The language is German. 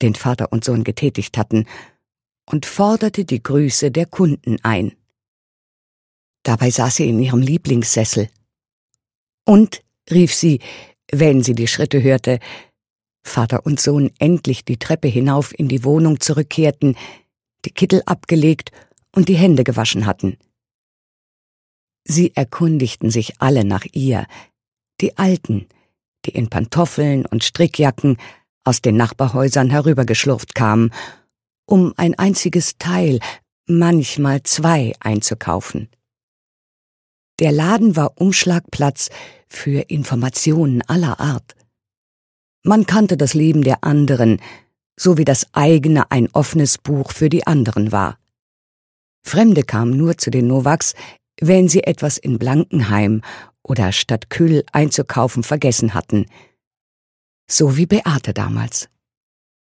den Vater und Sohn getätigt hatten, und forderte die Grüße der Kunden ein. Dabei saß sie in ihrem Lieblingssessel. Und, rief sie, wenn sie die Schritte hörte, Vater und Sohn endlich die Treppe hinauf in die Wohnung zurückkehrten, die Kittel abgelegt und die Hände gewaschen hatten. Sie erkundigten sich alle nach ihr, die Alten, die in Pantoffeln und Strickjacken aus den Nachbarhäusern herübergeschlurft kamen, um ein einziges Teil, manchmal 2 einzukaufen. Der Laden war Umschlagplatz für Informationen aller Art. Man kannte das Leben der anderen, so wie das eigene ein offenes Buch für die anderen war. Fremde kamen nur zu den Nowaks, wenn sie etwas in Blankenheim oder Stadtkühl einzukaufen vergessen hatten. So wie Beate damals.